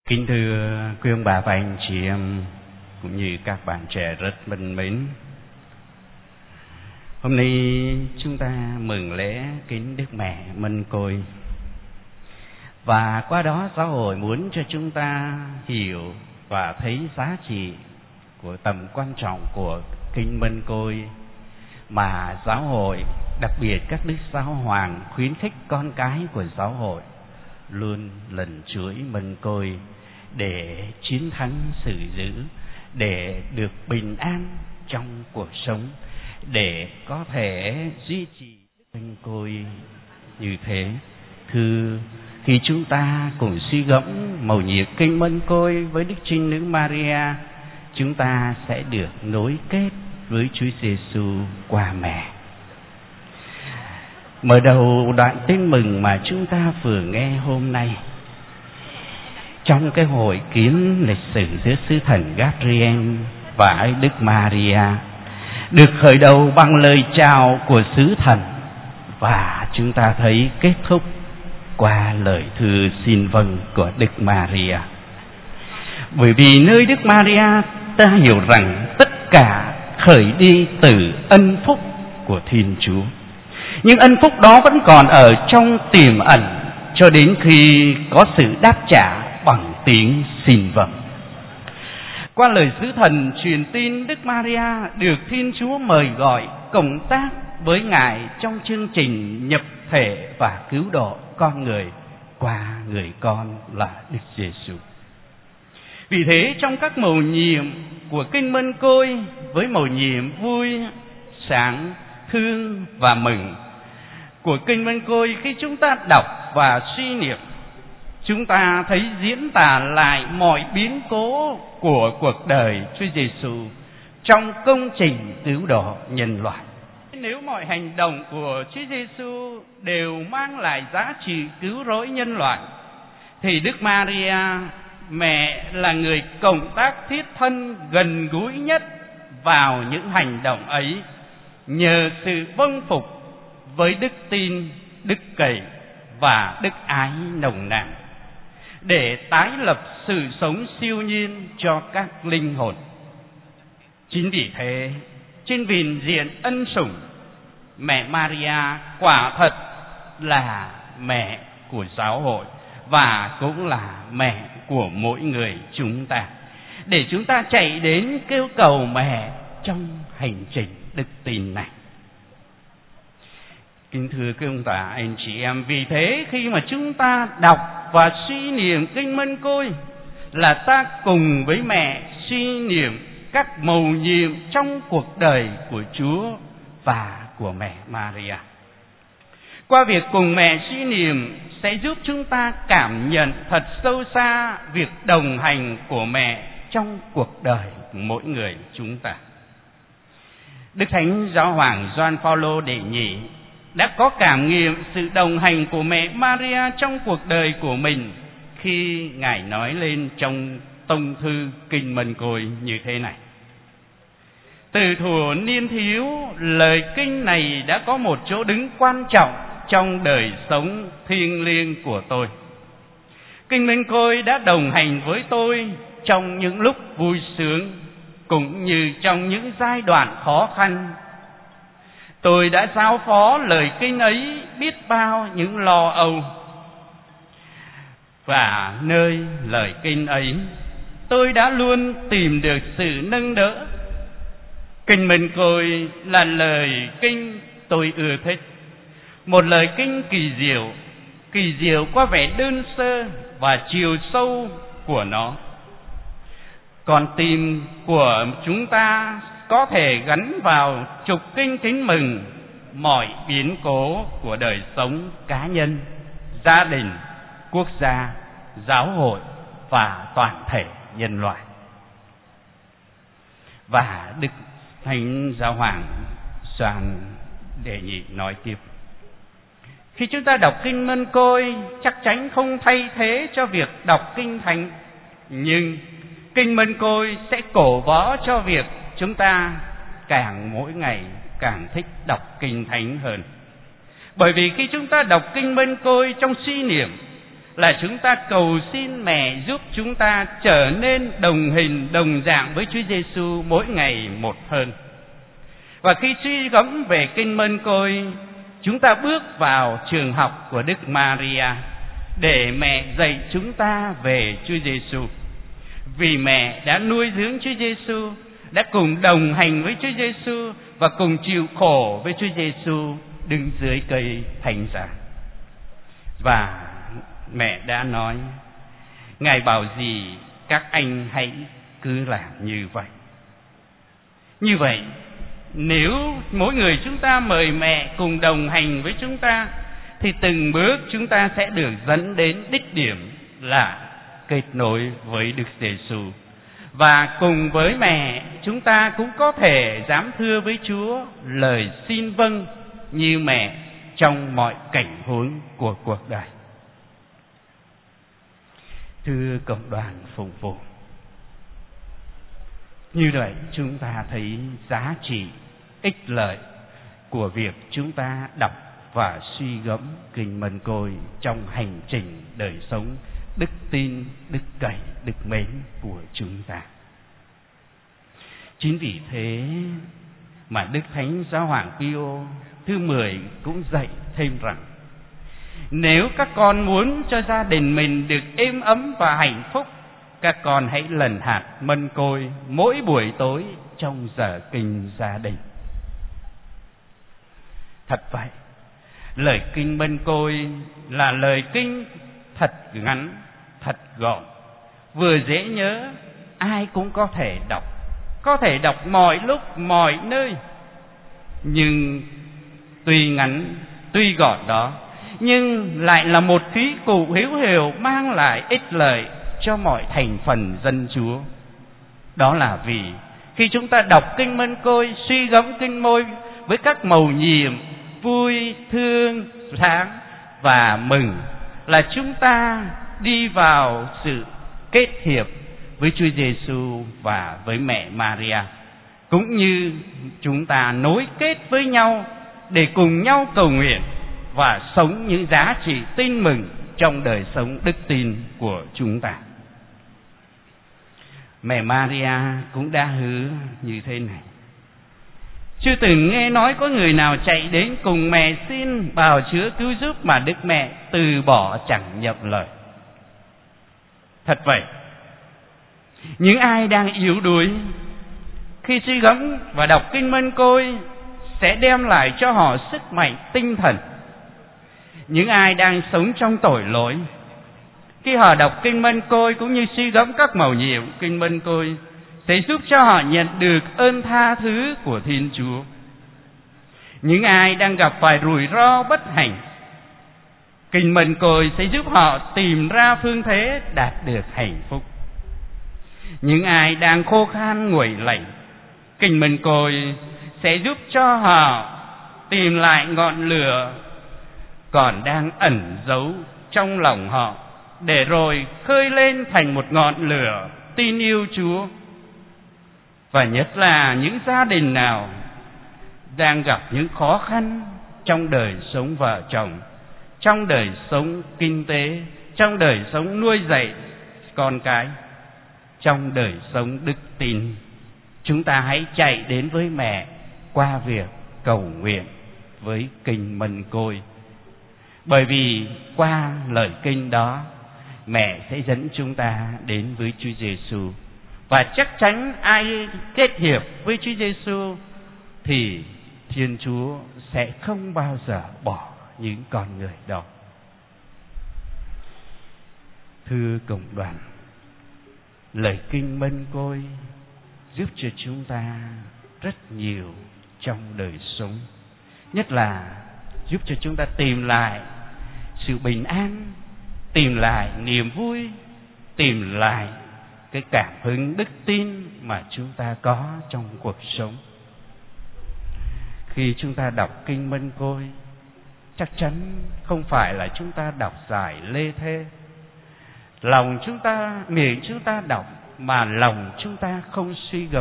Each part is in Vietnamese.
Kính thưa quý ông bà và anh chị em cũng như các bạn trẻ rất thân mến, hôm nay chúng ta mừng lễ kính Đức Mẹ Mân Côi, và qua đó giáo hội muốn cho chúng ta hiểu và thấy giá trị của tầm quan trọng của kinh Mân Côi, mà giáo hội, đặc biệt các đức giáo hoàng, khuyến khích con cái của giáo hội luôn lần chuỗi Mân Côi để chiến thắng sự dữ, để được bình an trong cuộc sống, để có thể duy trì Mân Côi như thế. Thưa, khi chúng ta cùng suy gẫm mầu nhiệm kinh Mân Côi với Đức Trinh Nữ Maria, chúng ta sẽ được nối kết với Chúa Giêsu qua mẹ. Mở đầu đoạn tin mừng mà chúng ta vừa nghe hôm nay, trong cái hội kiến lịch sử giữa sứ thần Gabriel và Đức Maria, được khởi đầu bằng lời chào của sứ thần, và chúng ta thấy kết thúc qua lời thư xin vâng của Đức Maria. Bởi vì nơi Đức Maria ta hiểu rằng tất cả khởi đi từ ân phúc của Thiên Chúa, nhưng ân phúc đó vẫn còn ở trong tiềm ẩn cho đến khi có sự đáp trả bằng tiếng xin vâng. Qua lời sứ thần truyền tin, Đức Maria được Thiên Chúa mời gọi cộng tác với Ngài trong chương trình nhập thể và cứu độ con người qua người con là Đức Giêsu. Vì thế trong các mầu nhiệm của kinh Mân Côi, với mầu nhiệm vui, sáng, thương và mừng của kinh Mân Côi, khi chúng ta đọc và suy niệm, chúng ta thấy diễn tả lại mọi biến cố của cuộc đời Chúa Giêsu trong công trình cứu độ nhân loại. Nếu mọi hành động của Chúa Giêsu đều mang lại giá trị cứu rỗi nhân loại, thì Đức Maria, mẹ, là người cộng tác thiết thân gần gũi nhất vào những hành động ấy, nhờ sự vâng phục với đức tin, đức cậy và đức ái nồng nàn, để tái lập sự sống siêu nhiên cho các linh hồn. Chính vì thế, trên viền diện ân sủng, mẹ Maria quả thật là mẹ của giáo hội và cũng là mẹ của mỗi người chúng ta, để chúng ta chạy đến kêu cầu mẹ trong hành trình đức tin này. Kính thưa quý ông bà, anh chị em, vì thế khi mà chúng ta đọc và suy niệm kinh Mân Côi, là ta cùng với mẹ suy niệm các mầu nhiệm trong cuộc đời của Chúa và của mẹ Maria. Qua việc cùng mẹ suy niệm sẽ giúp chúng ta cảm nhận thật sâu xa việc đồng hành của mẹ trong cuộc đời của mỗi người chúng ta. Đức Thánh Giáo hoàng Gioan Phaolô đệ nhị đã có cảm nghiệm sự đồng hành của mẹ Maria trong cuộc đời của mình, khi Ngài nói lên trong tông thư kinh Mân Côi như thế này: từ thuở niên thiếu, lời kinh này đã có một chỗ đứng quan trọng trong đời sống thiêng liêng của tôi. Kinh Mân Côi đã đồng hành với tôi trong những lúc vui sướng cũng như trong những giai đoạn khó khăn. Tôi đã giao phó lời kinh ấy biết bao những lo âu, và nơi lời kinh ấy tôi đã luôn tìm được sự nâng đỡ. Kinh Mân Côi là lời kinh tôi ưa thích, một lời kinh kỳ diệu qua vẻ đơn sơ và chiều sâu của nó. Con tim của chúng ta có thể gắn vào trục kinh kính mừng mọi biến cố của đời sống cá nhân, gia đình, quốc gia, giáo hội và toàn thể nhân loại. Và Đức Thánh Giáo hoàng Gioan đệ nhị nói tiếp: khi chúng ta đọc kinh Mân Côi, chắc chắn không thay thế cho việc đọc kinh Thánh, nhưng kinh Mân Côi sẽ cổ võ cho việc chúng ta mỗi ngày càng thích đọc kinh Thánh hơn. Bởi vì khi chúng ta đọc kinh Mân Côi trong suy niệm, là chúng ta cầu xin mẹ giúp chúng ta trở nên đồng hình đồng dạng với Chúa Giêsu mỗi ngày một hơn. Và khi suy gẫm về kinh Mân Côi, chúng ta bước vào trường học của Đức Maria để mẹ dạy chúng ta về Chúa Giêsu. Vì mẹ đã nuôi dưỡng Chúa Giêsu, đã cùng đồng hành với Chúa Giêsu và cùng chịu khổ với Chúa Giêsu đứng dưới cây thánh giá. Và mẹ đã nói, Ngài bảo gì các anh hãy cứ làm như vậy. Như vậy, nếu mỗi người chúng ta mời mẹ cùng đồng hành với chúng ta, thì từng bước chúng ta sẽ được dẫn đến đích điểm là kết nối với Đức Giêsu. Và cùng với mẹ, chúng ta cũng có thể dám thưa với Chúa lời xin vâng như mẹ trong mọi cảnh huống của cuộc đời. Thưa cộng đoàn phục vụ, như vậy chúng ta thấy giá trị, ích lợi của việc chúng ta đọc và suy gẫm kinh Mân Côi trong hành trình đời sống đức tin, đức cậy, đức mến của chúng ta. Chính vì thế mà Đức Thánh Giáo hoàng Pio thứ 10 cũng dạy thêm rằng, nếu các con muốn cho gia đình mình được êm ấm và hạnh phúc, các con hãy lần hạt Mân Côi mỗi buổi tối trong giờ kinh gia đình. Thật vậy, lời kinh Mân Côi là lời kinh thật ngắn, thật gọn, vừa dễ nhớ, ai cũng có thể đọc mọi lúc, mọi nơi. Nhưng tuy ngắn, tuy gọn đó, nhưng lại là một khí cụ hữu hiệu mang lại ích lợi cho mọi thành phần dân Chúa. Đó là vì khi chúng ta đọc kinh Mân Côi, suy gẫm kinh Môi với các mầu nhiệm vui, thương, sáng và mừng, là chúng ta đi vào sự kết hiệp với Chúa Giêsu và với mẹ Maria, cũng như chúng ta nối kết với nhau để cùng nhau cầu nguyện và sống những giá trị tin mừng trong đời sống đức tin của chúng ta. Mẹ Maria cũng đã hứa như thế này: chưa từng nghe nói có người nào chạy đến cùng mẹ xin bào chữa cứu giúp mà Đức Mẹ từ bỏ chẳng nhậm lời. Thật vậy, những ai đang yếu đuối khi suy gẫm và đọc kinh Mân Côi sẽ đem lại cho họ sức mạnh tinh thần. Những ai đang sống trong tội lỗi, khi họ đọc kinh Mân Côi cũng như suy gẫm các mầu nhiệm kinh Mân Côi, sẽ giúp cho họ nhận được ơn tha thứ của Thiên Chúa. Những ai đang gặp phải rủi ro bất hạnh, kinh Mân Côi sẽ giúp họ tìm ra phương thế đạt được hạnh phúc. Những ai đang khô khan nguội lạnh, kinh Mân Côi sẽ giúp cho họ tìm lại ngọn lửa còn đang ẩn giấu trong lòng họ, để rồi khơi lên thành một ngọn lửa tin yêu Chúa. Và nhất là những gia đình nào đang gặp những khó khăn trong đời sống vợ chồng, trong đời sống kinh tế, trong đời sống nuôi dạy con cái, trong đời sống đức tin, chúng ta hãy chạy đến với mẹ qua việc cầu nguyện với kinh Mân Côi. Bởi vì qua lời kinh đó, mẹ sẽ dẫn chúng ta đến với Chúa Giêsu. Và chắc chắn ai kết hiệp với Chúa Giêsu thì Thiên Chúa sẽ không bao giờ bỏ những con người đó. Thưa cộng đoàn, lời kinh Mân Côi giúp cho chúng ta rất nhiều trong đời sống, nhất là giúp cho chúng ta tìm lại sự bình an, tìm lại niềm vui, tìm lại cái cảm hứng đức tin mà chúng ta có trong cuộc sống. Khi chúng ta đọc kinh Mân Côi, chắc chắn không phải là chúng ta đọc giải lê thê, lòng chúng ta, miệng chúng ta đọc mà lòng chúng ta không suy gẫm.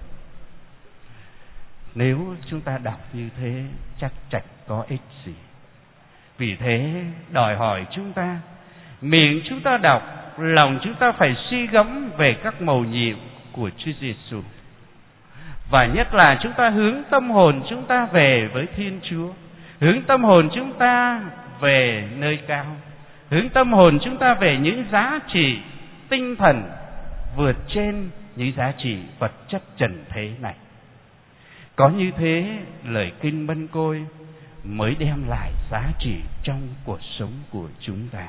Nếu chúng ta đọc như thế chắc chẳng có ích gì. Vì thế đòi hỏi chúng ta Miệng chúng ta đọc, lòng chúng ta phải suy gẫm về các mầu nhiệm của Chúa Giêsu. Và nhất là chúng ta hướng tâm hồn chúng ta về với Thiên Chúa, hướng tâm hồn chúng ta về nơi cao, hướng tâm hồn chúng ta về những giá trị tinh thần vượt trên những giá trị vật chất trần thế này. Có như thế, lời kinh Mân Côi mới đem lại giá trị trong cuộc sống của chúng ta.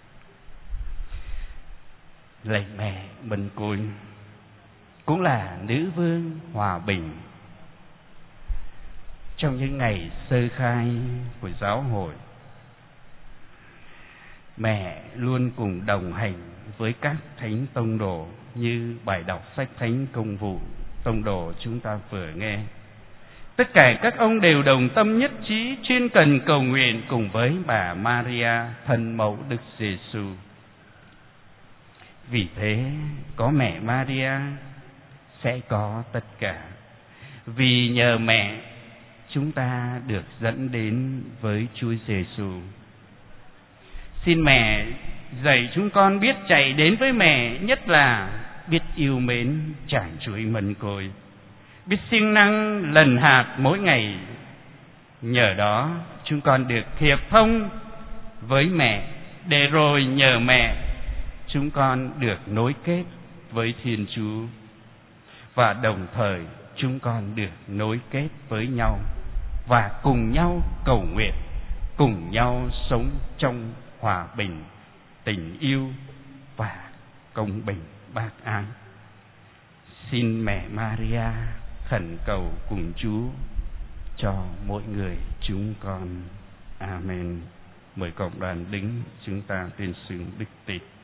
Lạy mẹ Mân Côi cũng là nữ vương hòa bình. Trong những ngày sơ khai của giáo hội, mẹ luôn cùng đồng hành với các thánh tông đồ, như bài đọc sách Thánh Công vụ tông đồ chúng ta vừa nghe. Tất cả các ông đều đồng tâm nhất trí chuyên cần cầu nguyện cùng với bà Maria, thân mẫu Đức Giêsu. Vì thế có mẹ Maria sẽ có tất cả. Vì nhờ mẹ chúng ta được dẫn đến với Chúa Giêsu. Xin mẹ dạy chúng con biết chạy đến với mẹ, nhất là biết yêu mến trải chuỗi Mân Côi, biết siêng năng lần hạt mỗi ngày. Nhờ đó chúng con được hiệp thông với mẹ, để rồi nhờ mẹ chúng con được nối kết với Thiên Chúa, và đồng thời chúng con được nối kết với nhau và cùng nhau cầu nguyện, cùng nhau sống trong hòa bình, tình yêu và công bình bác ái. Xin mẹ Maria khẩn cầu cùng Chúa cho mỗi người chúng con. Amen. Mời cộng đoàn đứng chúng ta tuyên xưng đức tin.